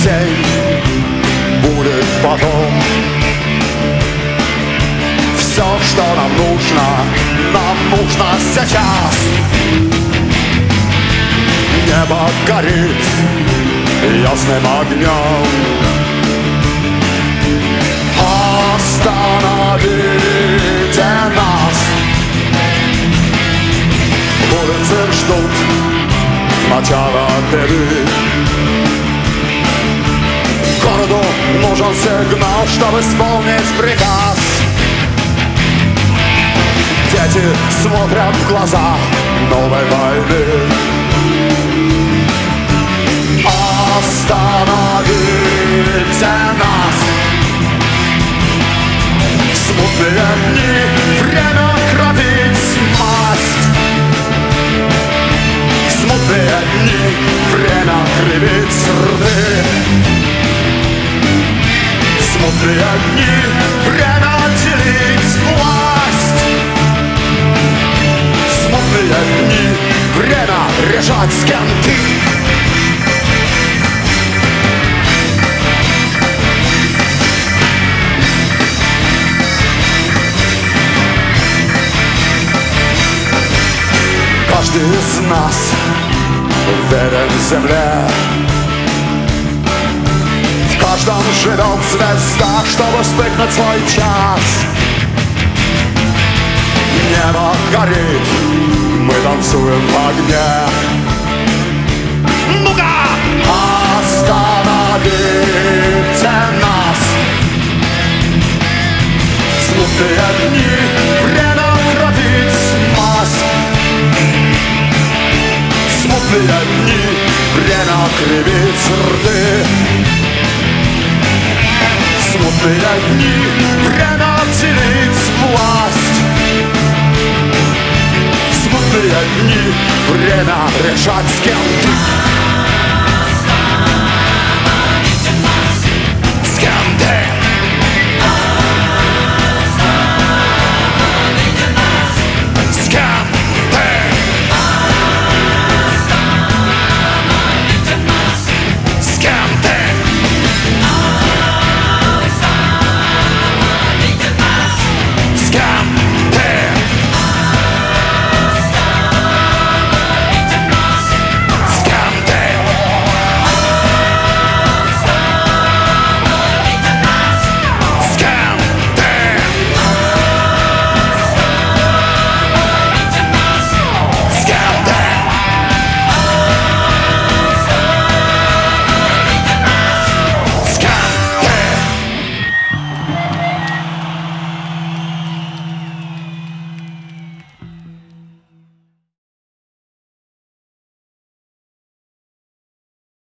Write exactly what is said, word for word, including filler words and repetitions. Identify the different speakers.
Speaker 1: день будет потом. Все, что нам нужно, нам нужно сейчас. Небо горит ясным огнем. Остановите нас. Улицы ждут начала беды. Городу нужен сигнал, чтобы исполнить приказ. Дети смотрят в глаза новой войны. Остановите нас. Смутные дни, время кропить масть. Смутные дни, время кривить рты. Смутные дни, время делить власть. Смутные дни, время решать, с кем ты. Каждый из нас верен земле. В каждом живет звезда, чтобы вспыхнуть свой час. Небо горит, мы танцуем в огне. Ну-ка! Остановите нас. Смутные дни, время кропить масть. Смутные дни, время кривить рты. Смутные дни, время делить власть. Смутные дни, время решать, с кем ты.